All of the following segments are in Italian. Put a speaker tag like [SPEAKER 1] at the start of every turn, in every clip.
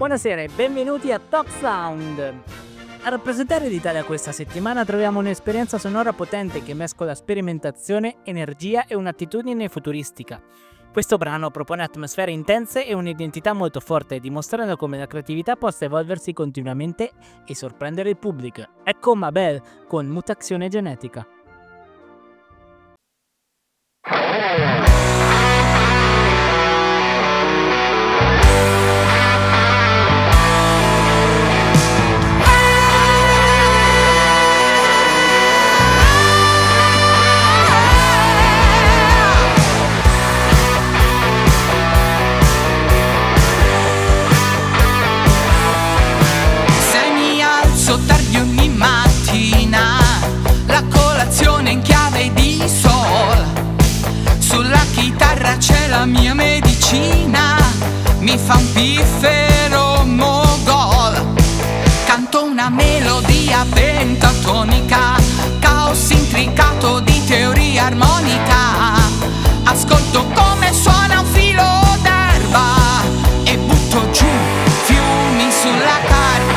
[SPEAKER 1] Buonasera e benvenuti a Top Sound. A rappresentare l'Italia questa settimana troviamo un'esperienza sonora potente che mescola sperimentazione, energia e un'attitudine futuristica. Questo brano propone atmosfere intense e un'identità molto forte, dimostrando come la creatività possa evolversi continuamente e sorprendere il pubblico. Ecco Mabel con Mutazione Genetica.
[SPEAKER 2] Tardi ogni mattina, la colazione in chiave di sol. Sulla chitarra c'è la mia medicina, mi fa un piffero mogol. Canto una melodia pentatonica, caos intricato di teoria armonica. Ascolto come suona un filo d'erba e butto giù fiumi sulla carta.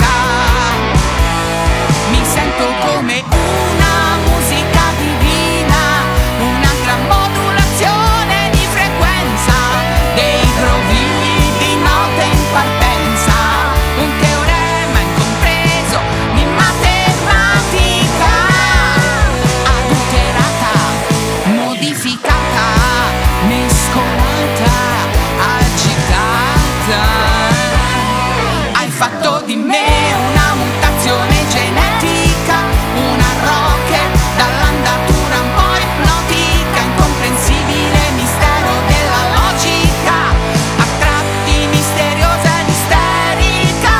[SPEAKER 2] Come una musica divina, una gran modulazione di frequenza, dei grovigli di note in partenza, un teorema incompreso di matematica, adulterata, modificata, mescolata, agitata. Hai fatto di me una mutazione genetica, una rocker dall'andatura un po' ipnotica, incomprensibile mistero della logica, a tratti misteriosa ed isterica.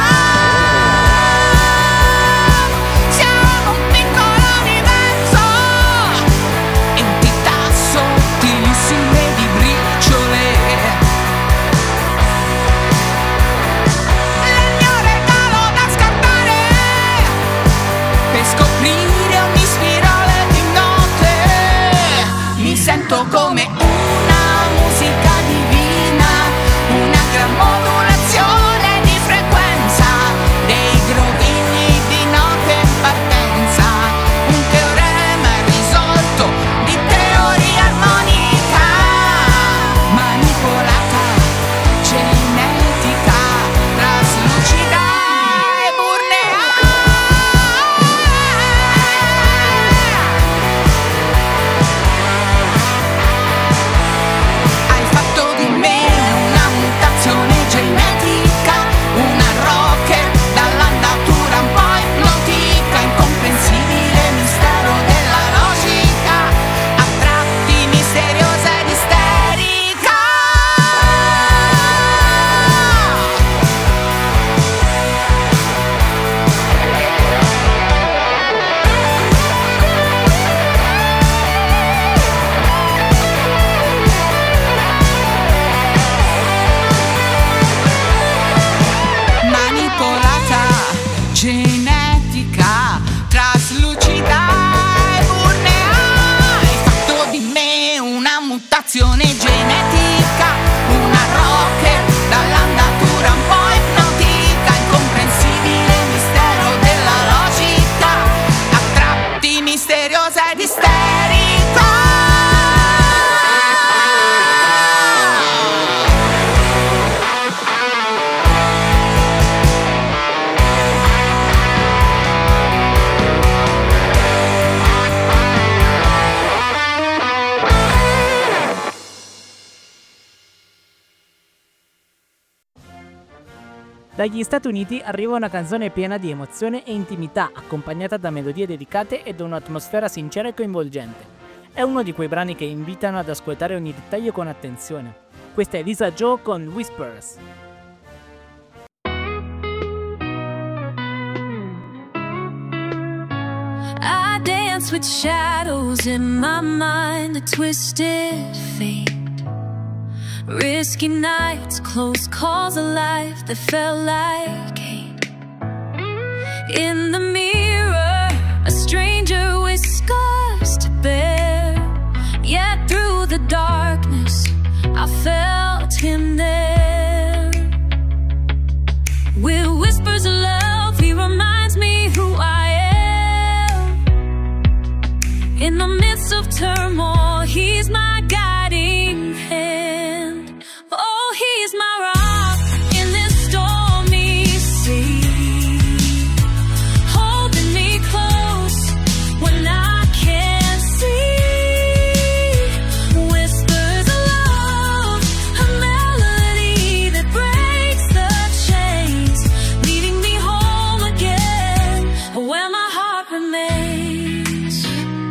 [SPEAKER 2] Siamo un piccolo universo, entità sottilissime di briciole. Il mio regalo da scartare per scoprire ogni spirale di note. Mi sento come una musica divina, una gran modulazione di frequenza, dei grovigli di note in partenza, un teorema irrisolto di teoria armonica, manipolata, genetica, traslucida e burnea. Hai fatto di me una mutazione genetica, una rocker dall'andatura un po' ipnotica, incomprensibile mistero della logica, a tratti misteriosa ed isterica. Manipolata, genetica, traslucida e burnea. Hai fatto di me una mutazione genetica, una rocker dall'andatura un po' ipnotica, incomprensibile mistero della logica, a tratti misteriosa ed isterica.
[SPEAKER 1] Dagli Stati Uniti arriva una canzone piena di emozione e intimità, accompagnata da melodie dedicate e da un'atmosfera sincera e coinvolgente. È uno di quei brani che invitano ad ascoltare ogni dettaglio con attenzione. Questa è Lisa Joe con Whispers.
[SPEAKER 3] I dance with shadows in my mind, a twisted fate. Risky nights, close calls, a life that felt like hate. In the mirror, a stranger with scars to bear. Yet through the darkness, I felt him there. In the midst of turmoil, he's my guiding hand. Oh, he's my rock in this stormy sea, holding me close when I can't see. Whispers of love, a melody that breaks the chains, leading me home again, where my heart remains.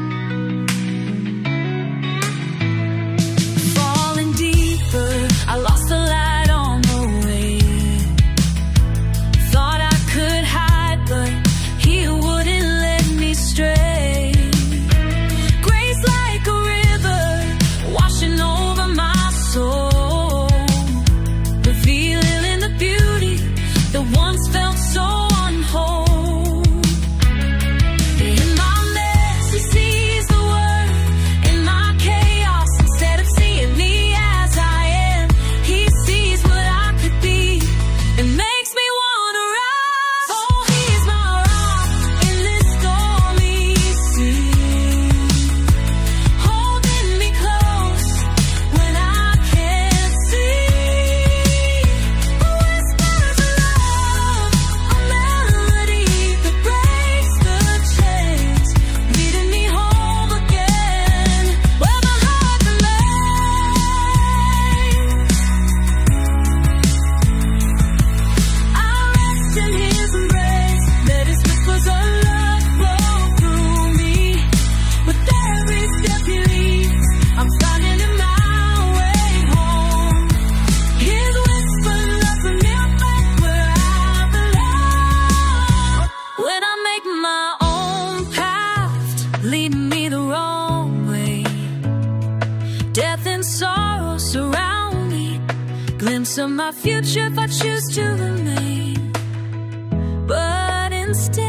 [SPEAKER 3] Falling deeper, I lost the light on the way. Thought I could hide, but he wouldn't let me stray. Grace like a river, washing over my soul, revealing the beauty that once felt so unwhole. In my mess, he sees the world. In my chaos, instead of seeing me as I am, he sees what I could be. It makes me wanna rise. Oh, he's my rock in this stormy sea, holding me close when I can't see. Whispers of love, a melody that breaks the chains, leading me home again, where my heart remains. I rest in his embrace, let his whispers of love flow through me. With every step he leads, I'm finding my way home. His whisper loves me back where I belong. When I make my own path, leading me the wrong way, death and sorrow surround me. Glimpse of my future if I choose to remain. But instead,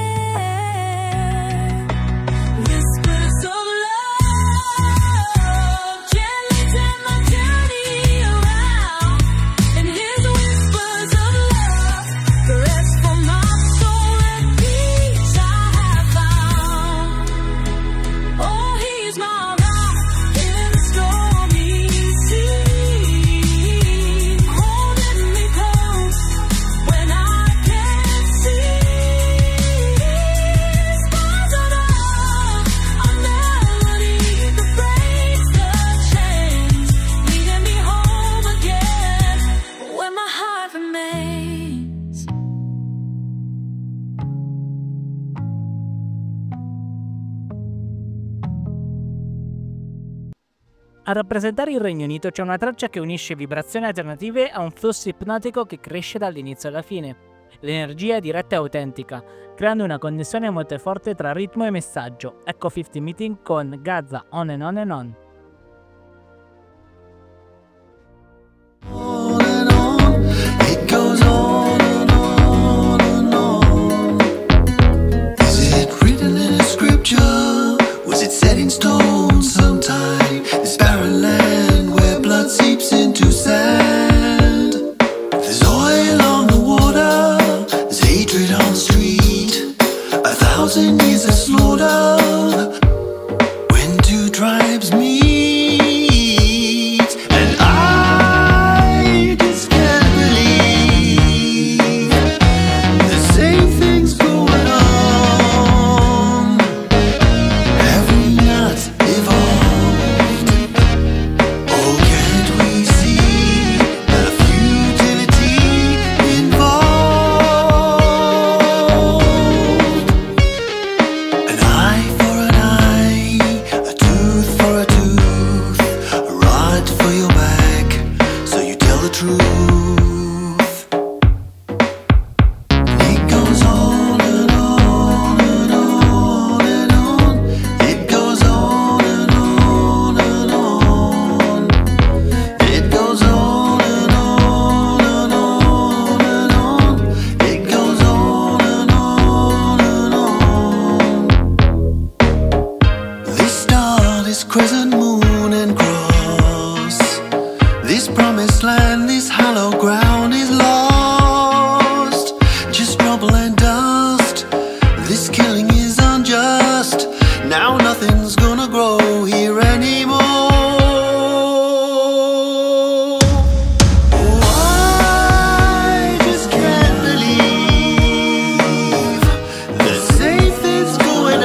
[SPEAKER 3] whispers of love gently turn my journey around. And his whispers of love caress for my soul and peace I have found. Oh, he's my rock in the stormy sea, holding me close when I can't see. Whispers of love, a melody that breaks the chains, leading me home again, where my heart remains.
[SPEAKER 1] A rappresentare il Regno Unito c'è una traccia che unisce vibrazioni alternative a un flusso ipnotico che cresce dall'inizio alla fine. L'energia è diretta e autentica, creando una connessione molto forte tra ritmo e messaggio. Ecco 50 Meeting con Gaza, On and On and On.
[SPEAKER 4] On and on, it goes on and on and on. Is it written in a scripture? Was it set in stone sometime? This barren land where blood seeps into sand. There's oil on the water, there's hatred on the street. 1,000 years of slaughter when two tribes meet. And I just can't believe the same thing's going on. Have we not evolved? Oh, can't we see the futility involved? And I Now nothing's gonna grow here anymore. Oh, I just can't believe the same thing's going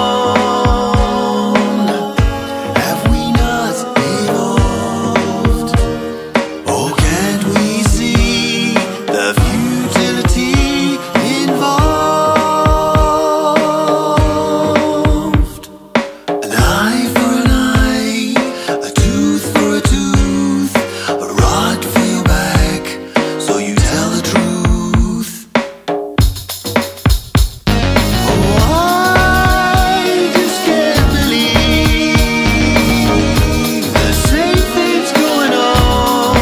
[SPEAKER 4] on. Have we not evolved? Or can't we see the futility involved? An eye for an eye, a tooth for a tooth, a rod for your back, so you tell the truth. Oh, I just can't believe the same thing's going on.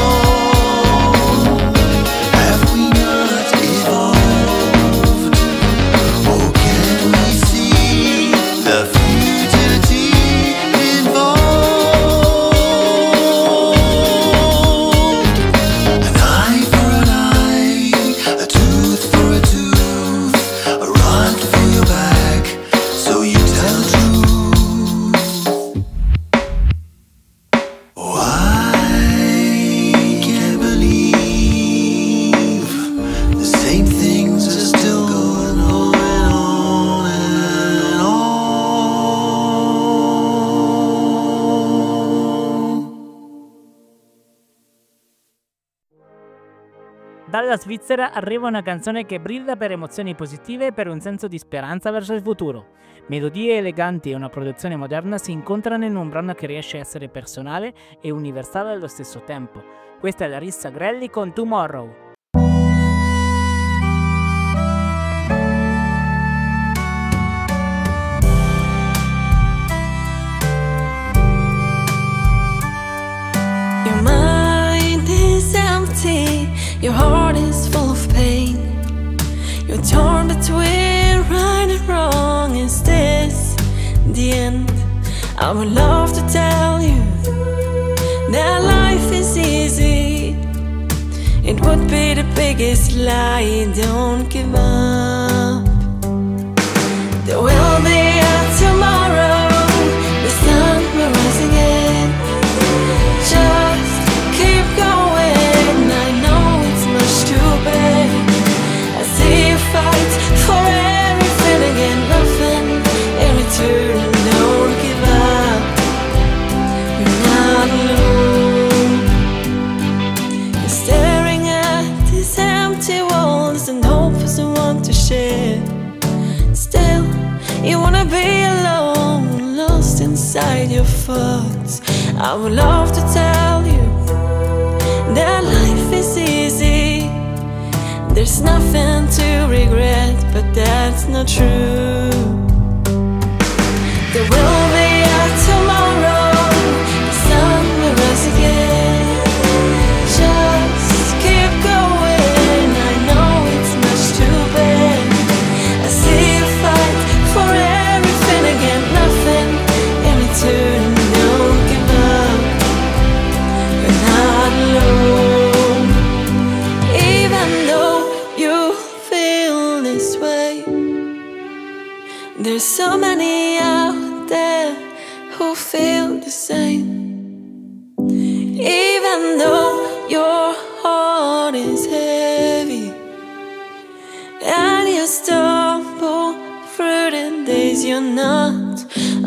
[SPEAKER 4] Have we not evolved? Or can we see the futility involved? An eye for an eye, a tooth for a tooth, a rod for your back, so you tell the truth. Oh, I can't believe the same things are still going on and on and on.
[SPEAKER 1] Dalla Svizzera arriva una canzone che brilla per emozioni positive e per un senso di speranza verso il futuro. Melodie eleganti e una produzione moderna si incontrano in un brano che riesce a essere personale e universale allo stesso tempo. Questa è Larissa Grelli con Tomorrow.
[SPEAKER 3] Your mind is empty, your heart is full of pain. You're torn between right and wrong. Is this the end? I would love to tell you that life is easy. It would be the biggest lie. Don't give up. There will be a tomorrow. The sun will rise again. Just keep going. I know it's much too bad. I see you fight for everything again, nothing in return. Don't give up. You're not alone. You're staring at these empty walls and hope for someone to share. Still, you wanna be alone, lost inside your thoughts. I would love to tell you that life is easy. There's nothing to regret, but that's not true. There will be a tomorrow. The sun will rise again. Just keep going. I know it's much too bad. I see you fight for everything again, nothing in return. Don't give up. You're not alone. Even though you feel this way, there's so many out there who feel the same. Even though your heart is heavy and you stumble through the days, you're not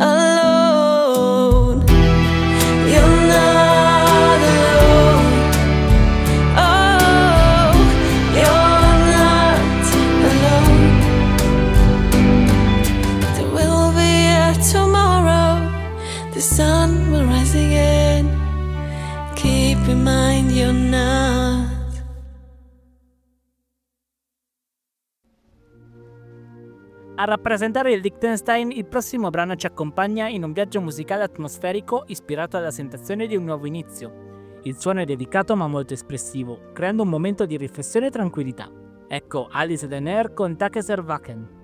[SPEAKER 3] alone. You're not alone. Oh, you're not alone. There will be a tomorrow. The sun will rise again. Keep in mind you're not.
[SPEAKER 1] A rappresentare il Liechtenstein, il prossimo brano ci accompagna in un viaggio musicale atmosferico ispirato alla sensazione di un nuovo inizio. Il suono è dedicato ma molto espressivo, creando un momento di riflessione e tranquillità. Ecco Alice Denaire con Takeser Wacken.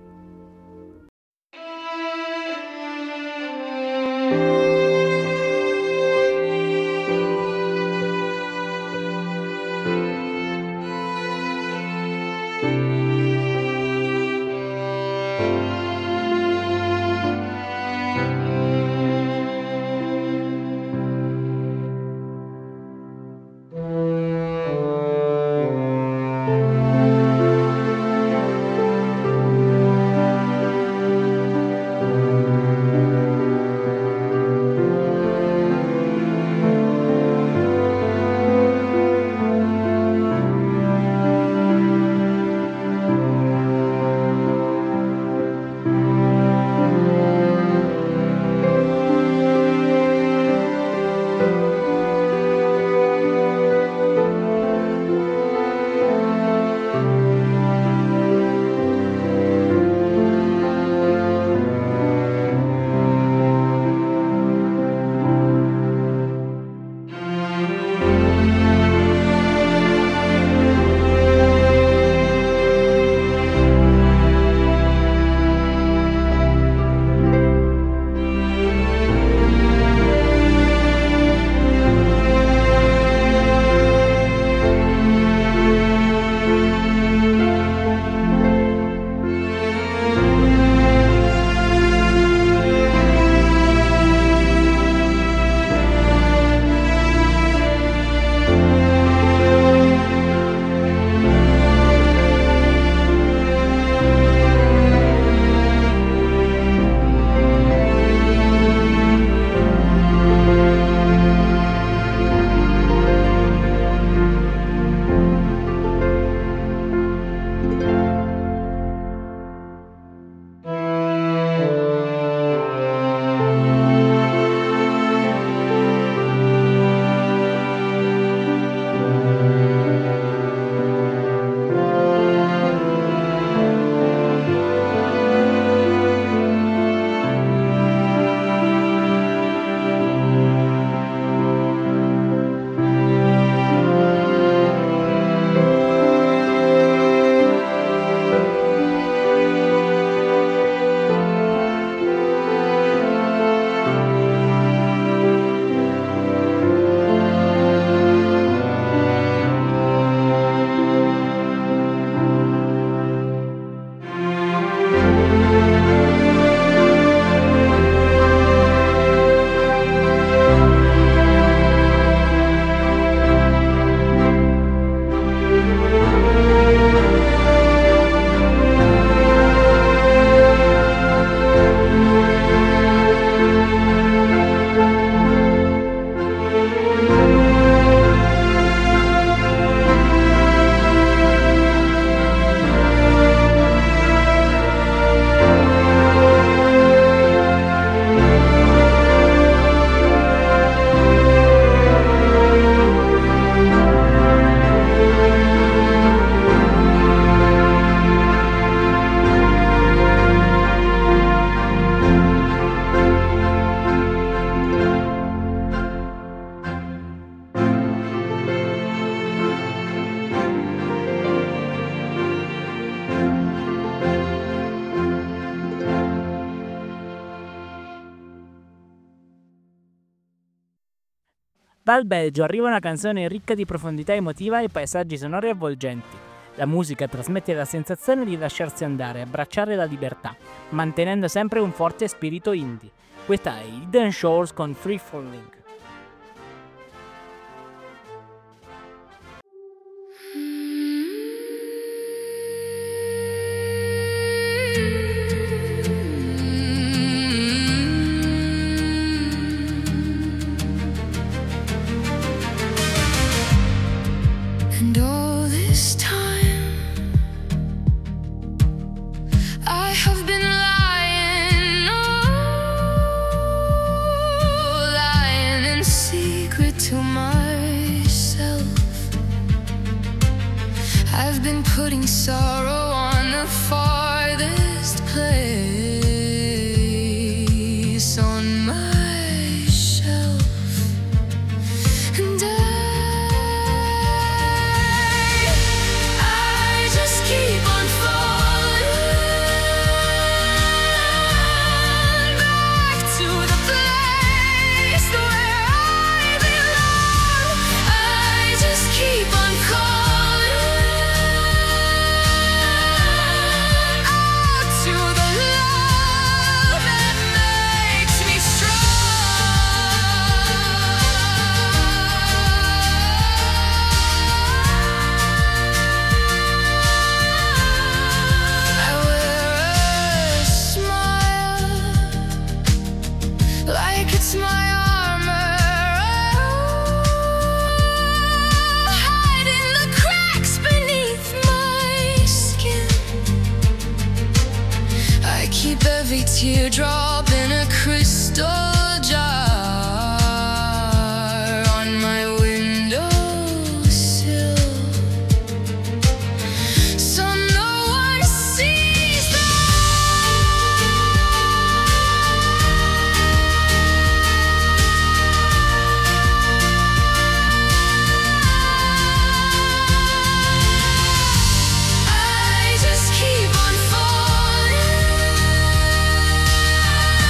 [SPEAKER 1] Dal Belgio arriva una canzone ricca di profondità emotiva e paesaggi sonori avvolgenti. La musica trasmette la sensazione di lasciarsi andare, abbracciare la libertà, mantenendo sempre un forte spirito indie. Questa è Hidden Shores con Free Falling.
[SPEAKER 3] And all this time I have been lying, oh, lying in secret to myself. I've been putting sorrow on the farthest place on my shelf. And I just keep on falling back to the place where I belong. I just keep on calling out to the love that makes me strong. I wear a smile like it's my armor, hiding the cracks beneath my skin. I keep every teardrop in a crystal jar on my windowsill, so no one sees I just keep on falling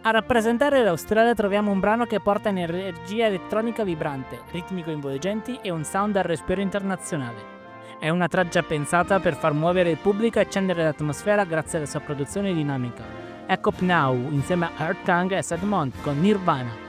[SPEAKER 1] A rappresentare l'Australia troviamo un brano che porta energia elettronica vibrante, ritmi coinvolgenti e un sound al respiro internazionale. È una traccia pensata per far muovere il pubblico e accendere l'atmosfera grazie alla sua produzione dinamica. Ecco Now insieme a Earth Tongue e Sedmont con Nirvana.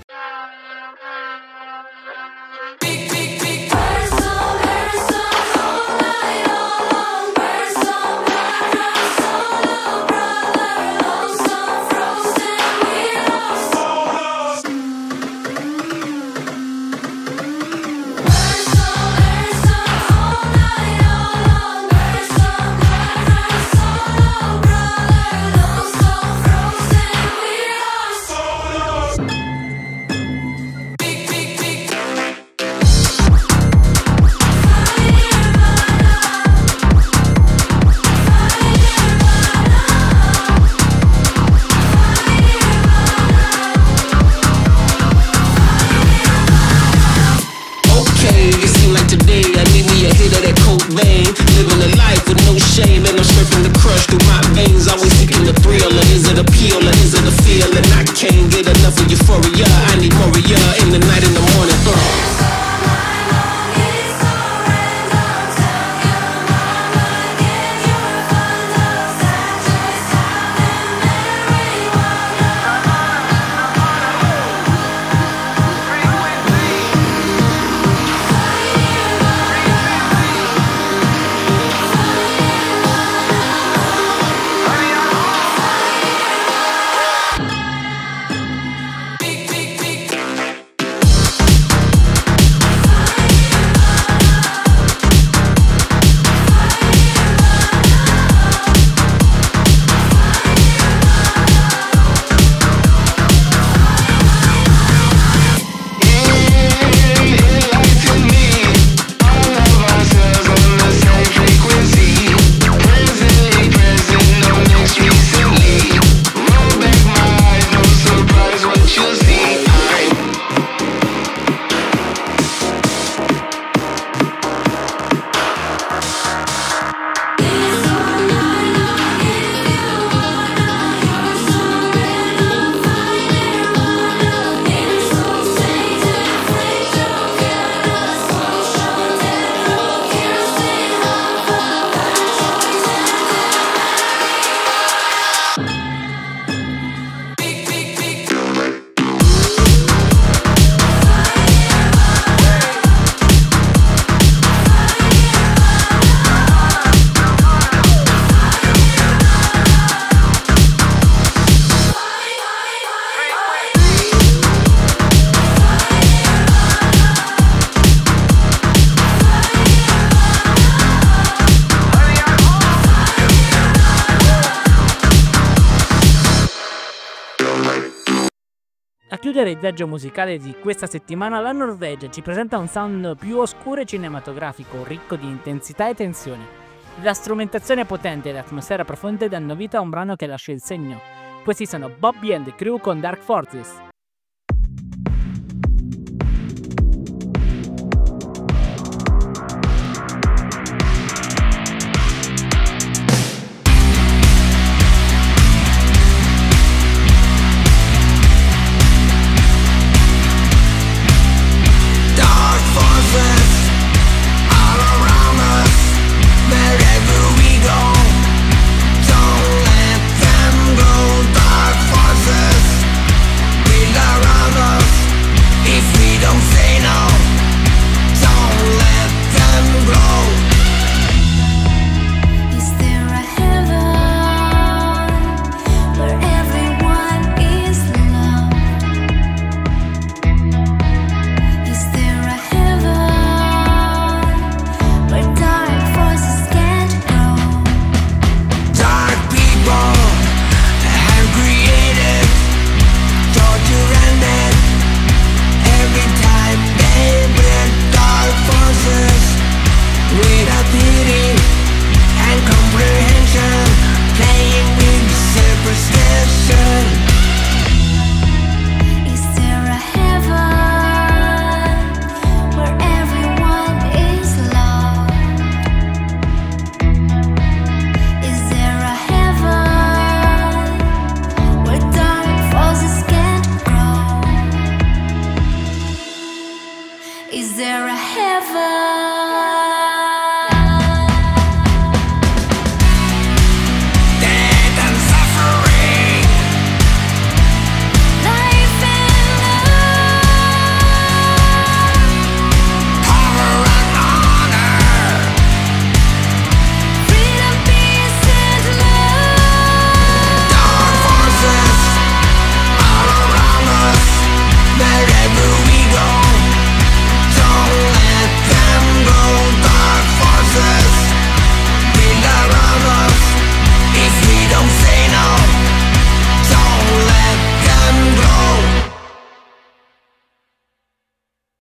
[SPEAKER 1] A chiudere il viaggio musicale di questa settimana, la Norvegia ci presenta un sound più oscuro e cinematografico, ricco di intensità e tensione. La strumentazione potente e l'atmosfera profonda danno vita a un brano che lascia il segno. Questi sono Bobby and the Crew con Dark Forces.
[SPEAKER 4] Don't let them go, dark forces.
[SPEAKER 3] a heaven.